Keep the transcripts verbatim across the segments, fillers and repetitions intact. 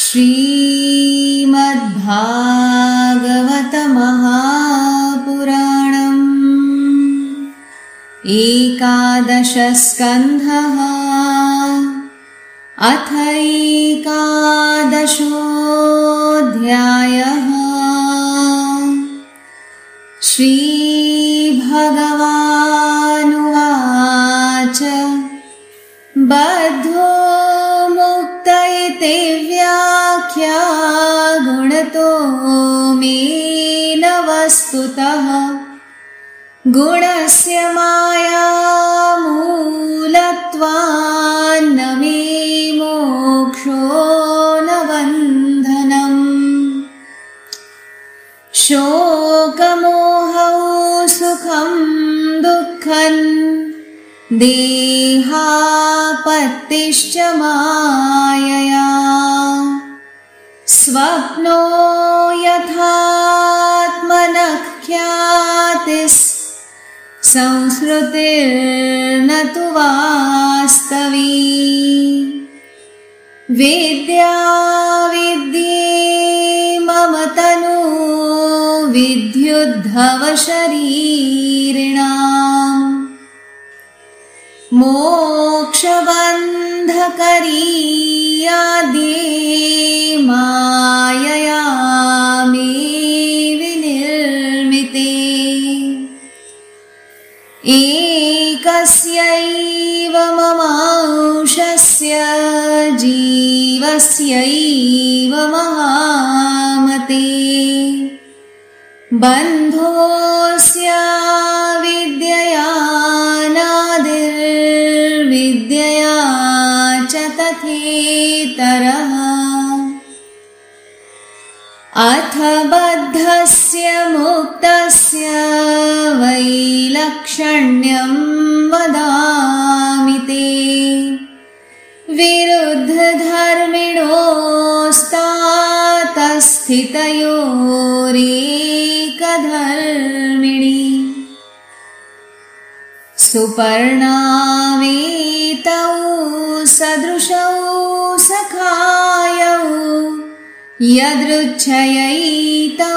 श्रीमद्भागवत महापुराणम् एकादश स्कन्धः अथ एकादशोऽध्यायः। श्रीभगवानुवाच बद्धो मुक्त इति व्याख्या गुणतो मेन वस्तुतः गुणस्य माया मूलत्वान्न मे मोक्षो न बन्धनम्। शोकमोहौ सुखं दुःखं देहापत्तिश्च मायया स्वप्नो यथात्मनः ख्यातिस् संस्कृतिर्न तु वास्तवी। विद्या विद्ये मम तनु विद्युद्धव शरीरिणाम् मोक्षबन्धकरी आद्ये मायया मे विनिर्मिते। एकस्यैव ममांशस्य जीवस्यैव महामते बन्धोऽस्य विद्यया नादिर्विद्यया च तथेतरः। अथ बद्धस्य मुक्तस्य वैलक्षण्यं वदामि ते विरुद्धधर्मिणोस्तातस्थितयोरेकधर्मिणि सुपर्णावेतौ सदृशौ सखायौ यदृच्छयैतौ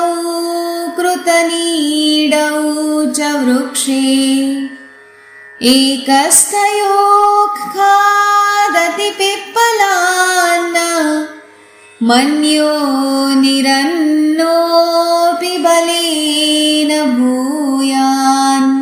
कृतनीडौ च वृक्षे एकस्थयोः खादति पिप्पलान् मन्यो निरन्नोऽपि बलेन भूयान्।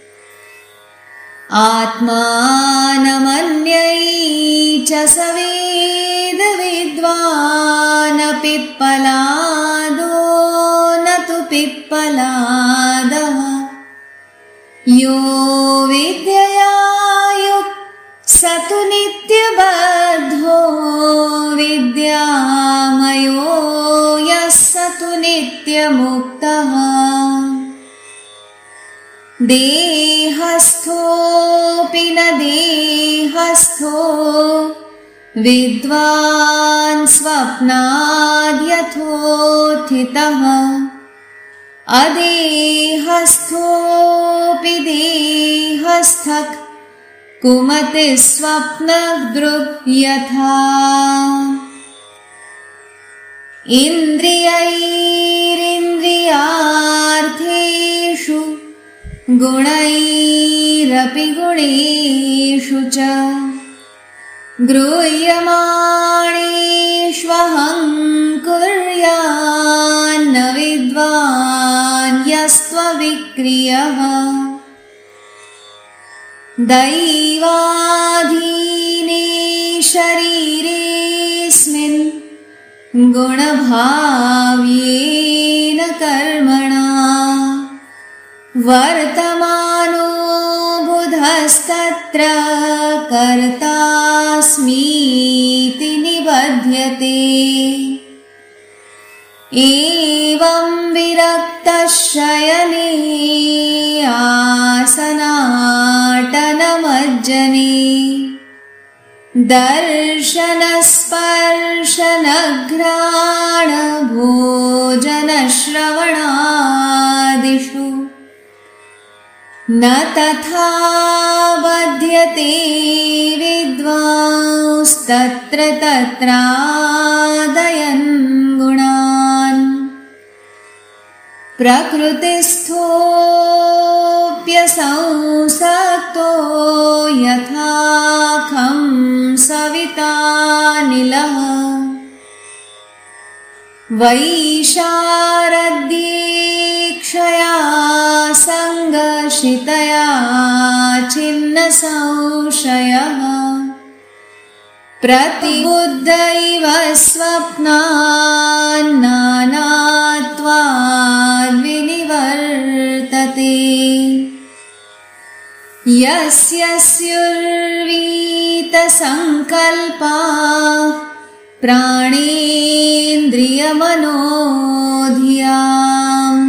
आत्मानमन्यै च स वेद विद्वान् पिप्पलादो न तु पिप्पलादः। यो विद्यया युक्तः स तु नित्यबद्धो विद्यामयो यः स तु नित्यमुक्तः। देहस्थोऽपि न देहस्थो विद्वान् स्वप्नाद्यथोत्थितः अदेहस्थोऽपि देहस्थः कुमति स्वप्नदृक् यथा। इन्द्रियैरिन्द्रियार्थेषु गुणैरपि गुणेषु च गृह्यमाणेष्वहं कुर्यान्न विद्वान् यस्त्वविक्रियः। दैवाधीने शरीरेऽस्मिन् गुणभाव्येन कर्मणा वर्तमानो बुधस्तत्र कर्तास्मीति निबध्यते। एवं विरक्तः शयने आसनाटनमज्जने दर्शनस्पर्शनघ्राणभोजनश्रवणादिषु न तथा बध्यते विद्वांस्तु गुणस्तत्र तत्रादयन् गुणान् प्रकृतिस्थोऽप्यसंसक्तो यथाखं सवितानिलः वैशारद्येक्षया सङ्गशितया छिन्नसंशयः प्रतिबुद्ध इव स्वप्नान्नानात्वाद्विनिवर्तते यस्य स्युर्वीतसङ्कल्पाः प्राणेन्द्रियमनोधियाम्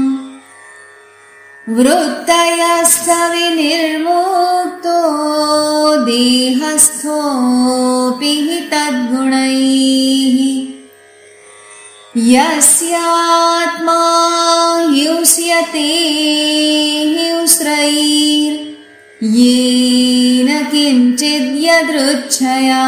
वृत्तयश्च विनिर्मुक्तो देहस्थोऽपि हि तद्गुणैः यस्यात्मा ह्युष्यते हिंस्रैर्येन किञ्चिद् यदृच्छया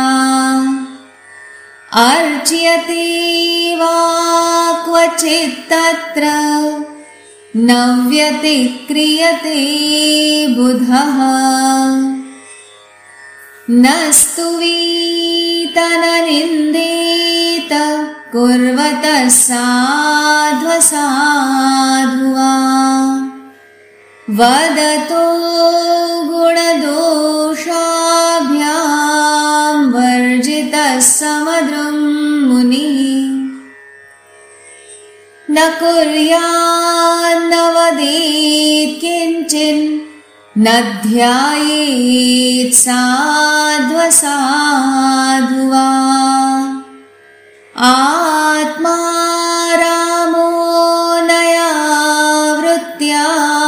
अर्च्यते वा क्वचित् तत्र न व्यतिक्रियते बुधः न स्तुवीत न निन्देत कुर्वतः साध्वसाधुवा वदतो गुणदोषाभ्यां वर्जितः समद्रुं मुनिः न कुर्यान्न वदेत् किञ्चिन् न ध्यायेत् साध्वसाधुवा आत्मा रामो नयावृत्त्या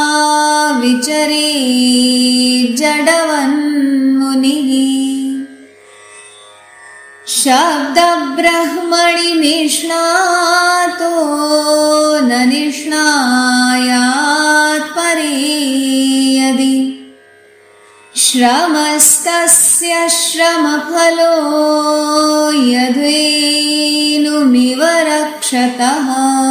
विचरेत् जडवन्मुनिः शब्दब्रह्मणि निष्णातो न निष्णायात् परे यदि श्रमस्तस्य श्रमफलो यद्वेणुमिव रक्षतः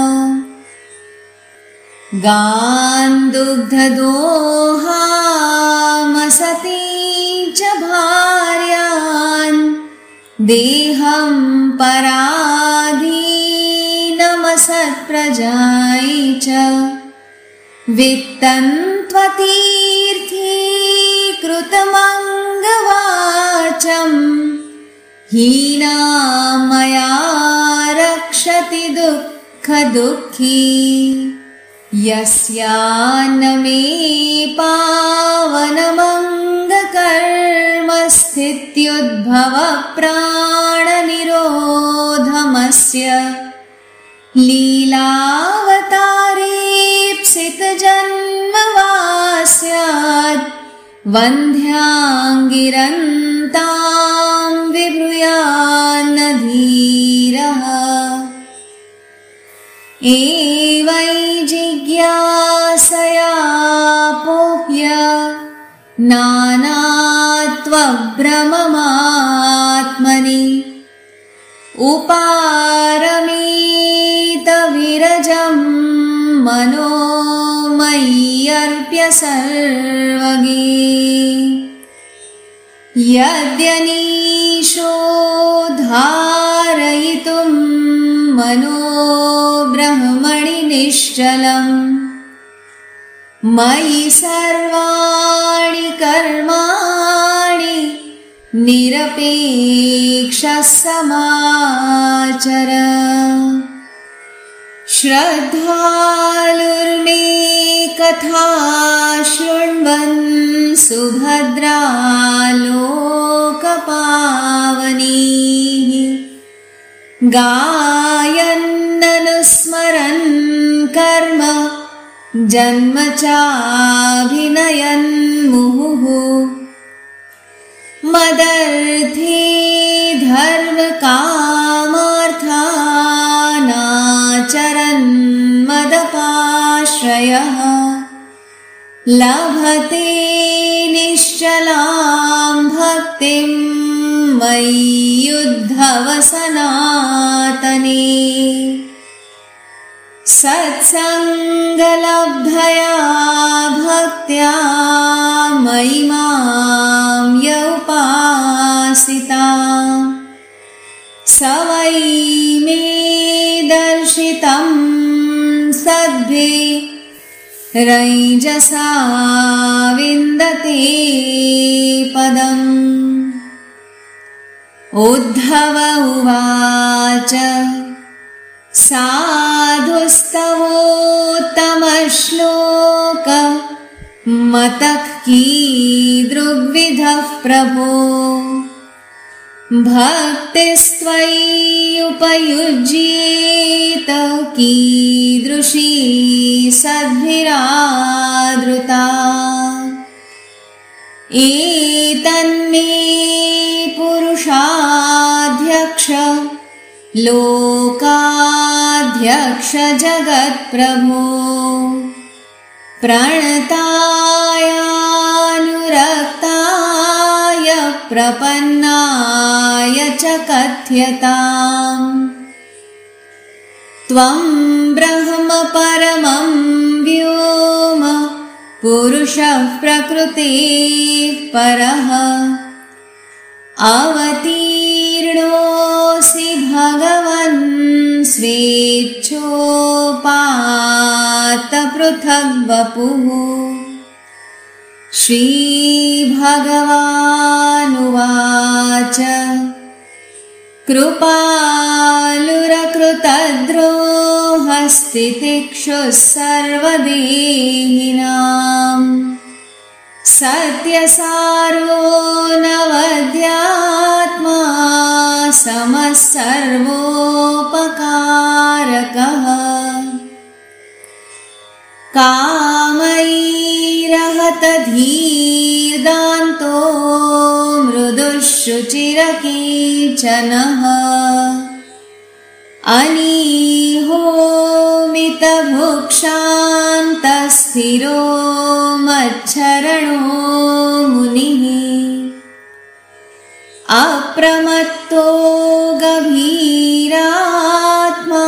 गान्दुग्धदोहामसती च भार्यान् देहं पराधीनमसत्प्रजायै च वित्तन्त्वतीर्थीकृतमङ्गवाचम् हीनां मया रक्षति दुःखदुःखी यस्यान्न मे पावनमङ्गकर्म स्थित्युद्भव प्राणनिरोधमस्य लीलावतारेप्सितजन्म वा स्यात् वन्ध्याङ्गिरन्तां विभ्रूयान्न धीरः एवै जिज्ञासया पोह्य नानात्वभ्रममात्मनि उपारमेत विरजं मनो मय्यर्प्य सर्वगे यद्यनीशो धारयितुं मनो ब्रह्मणि निश्चलम् मयि सर्वाणि कर्माणि निरपेक्षः समाचर श्रद्धालुर्मे कथा शृण्वन् सुभद्रालोकपावनीः गायन्ननुस्मरन् कर्म जन्म चाभिनयन् मुहुः मदर्थे धर्मकामार्थानाचरन् मदपाश्रयः लभते निश्चलां भक्तिं मय्युद्धव सनातने सत्सङ्गलब्धया भक्त्या मयि मां य उपासिता स वै मे दर्शितं सद्भिरञ्जसा विन्दते पदम्। उद्धव उवाच साधुस्तवोत्तमश्लोक मतः कीदृग्विधः प्रभो भक्तिस्त्वयि उपयुज्येत कीदृशी सद्भिरादृता एतन्मे पुरुषाध्यक्ष लोकाध्यक्ष जगत्प्रभो प्रणतायानुरक्ताय प्रपन्नाय च कथ्यताम्। त्वं ब्रह्म परमं व्योम पुरुषः प्रकृतेः परः अवतीर्णोऽसि भगवन् स्वेच्छोपात्तपृथग्वपुः। श्रीभगवानुवाच कृपालुरकृतद्रोहस्तितिक्षुः सर्वदेहिनाम् सत्यसारो नवद्यात्मा समः सर्वोपकारकः कामैरहत धीर्दान्तो मृदुः शुचिरकीचनः अनीहोमितभुक्षान्तस्थिरो मच्छरणो मुनिः अप्रमत्तो गभीरात्मा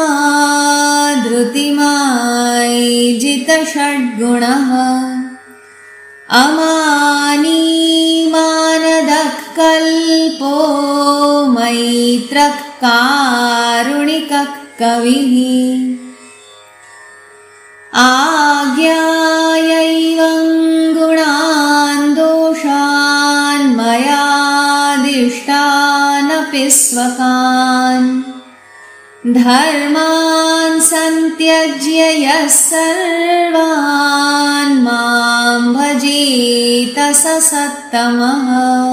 धृतिमार्जितषड्गुणः अमानी मानदः कल्पो मैत्रः कारुणिकः कविः आज्ञायैवं गुणान् दोषान् मयादिष्टानपि स्वकान् धर्मान् सन्त्यज्य यः सर्वान् मां भजेत स सत्तमः।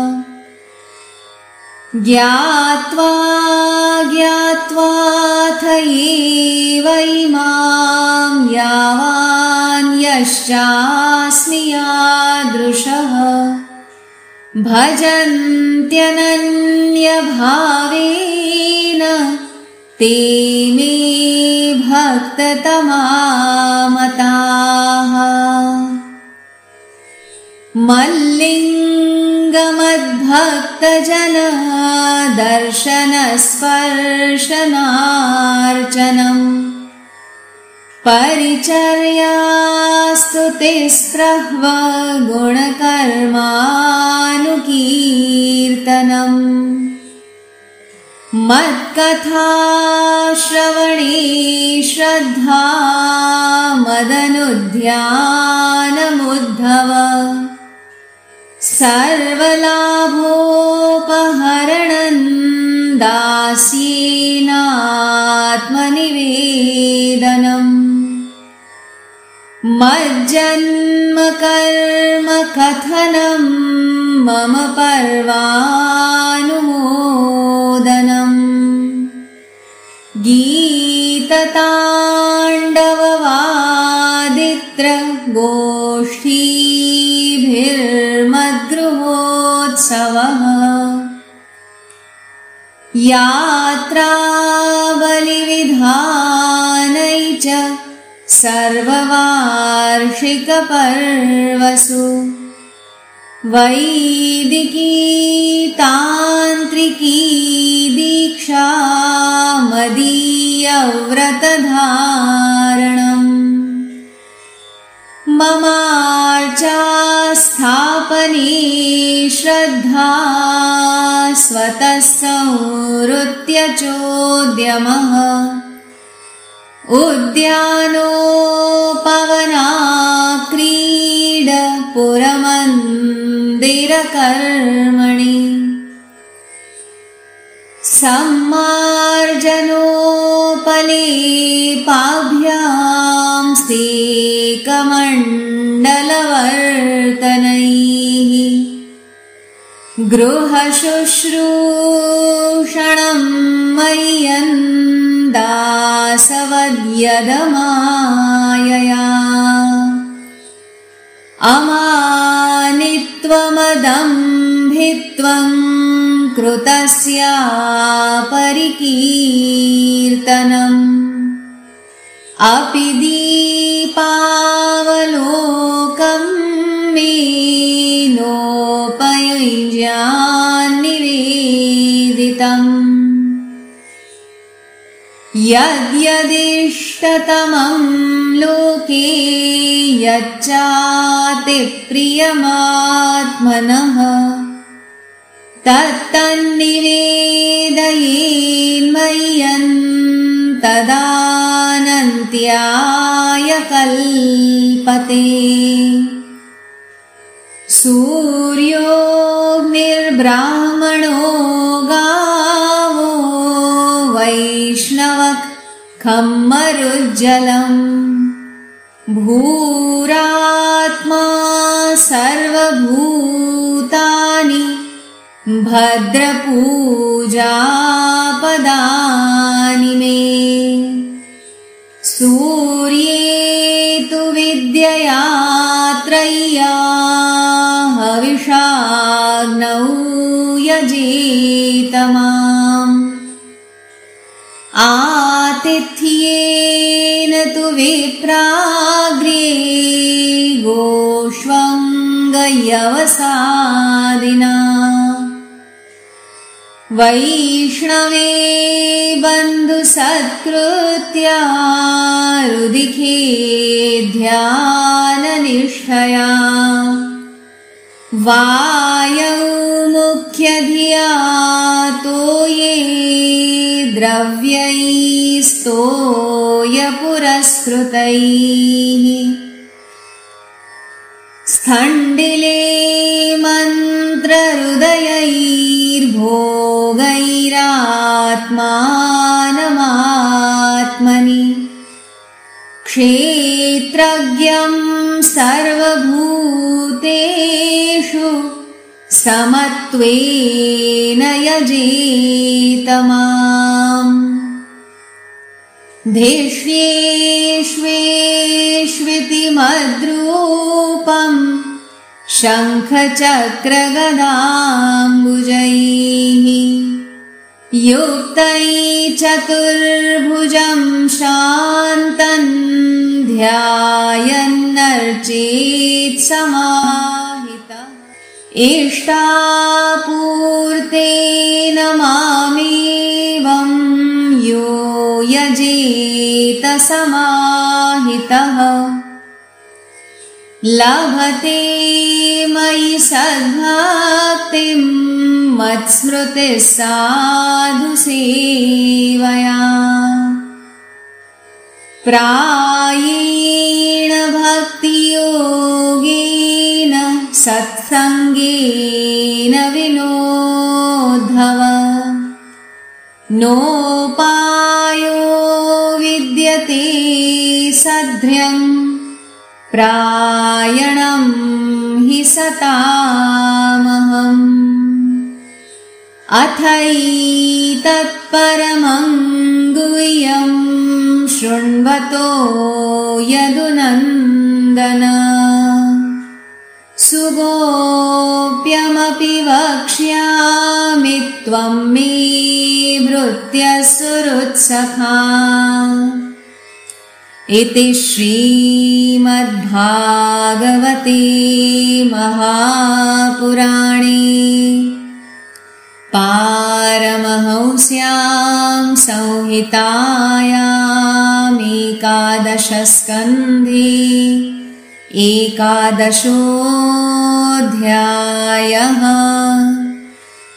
ज्ञात्वा ज्ञात्वाथ एवैमां यावान्यश्चास्मि यादृशः भजन्त्यनन्यभावेन ते मे भक्ततमामताः। मल्लिङ्गमद्भक्तजनः दर्शनस्पर्शनार्चनम् परिचर्यास्तुतिस्प्रह्व गुणकर्मानुकीर्तनम् मत्कथाश्रवणे श्रद्धा मदनुध्यानमुद्धव सर्वलाभोपहरणं दास्येनात्मनिवेदनम् मज्जन्म कर्म कथनं मम पर्वानुमोदनम् गीतताण्डववादित्र गोष्ठीभिर्मद्गृहोत्सवः यात्राबलिविधानै च सर्ववार्षिकपर्वसु वैदिकी तान्त्रिकी की दीक्षा मदीयव्रतधारणम् ममार्चा स्थापने श्रद्धा स्वतः संहृत्य चोद्यमः उद्यानोपवना क्रीड पुरमन्दिरकर्मणि सम्मार्जनोपलेपाभ्यां सेकमण्डलवर्तनैः गृहशुश्रूषणं मय्यन् दासवद्यदमायया अमानित्वमदम्भित्वं कृतस्या परिकीर्तनम् अपि दीपावलोकं मे नोपयुज्यान्निवेदितम् यद्यदिष्टतमं लोके यच्चाति प्रियमात्मनः तत्तन्निवेदयेन्मय्यन् तदानन्त्याय कल्पते सूर्योऽग्निर्ब्राह्मणो गावो वैष्णवः खम्मरुज्जलम् भूरात्मा सर्वभूतानि भद्रपूजापदानि मे सूर्ये तु विद्यया त्रय्या हविषाग्नौ यजेतमाम् आतिथ्येन तु विप्राग्र्ये गोष्वङ्गयवसादिना वैष्णवे बन्धुसत्कृत्या रुदिखे ध्याननिष्ठया वायौ मुख्यधिया तोये द्रव्यैस्तोयपुरस्कृतैः स्थण्डिले मन्त्रहृदयैर्भोगैरात्मानमात्मनि क्षेत्रज्ञं सर्वभूतेषु समत्वेन यजेतमाम् धिष्येष्वेष्विति मद्रूपम् शङ्खचक्रगदाम्बुजैः युक्तै चतुर्भुजं शान्तन् ध्यायन्नर्चेत् समाहितः इष्टापूर्तेन मामेवं यो यजेत समाहितः लभते मयि सद्भक्तिं मत्स्मृतिः साधु सेवया प्रायेण भक्तियोगेन सत्सङ्गेन विनोद्धव नोपायो विद्यते सध्र्यम् प्रायणं हि सतामहम् अथैतत्परमं गुह्यं शृण्वतो यदुनन्दन सुगोप्यमपि वक्ष्यामि त्वं मे भृत्यः सुहृत्सखा इति श्रीमद्भागवते महापुराणे पारमहंस्यां संहितायामेकादशस्कन्धे एकादशोऽध्यायः।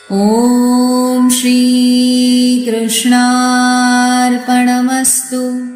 ॐ श्रीकृष्णार्पणमस्तु।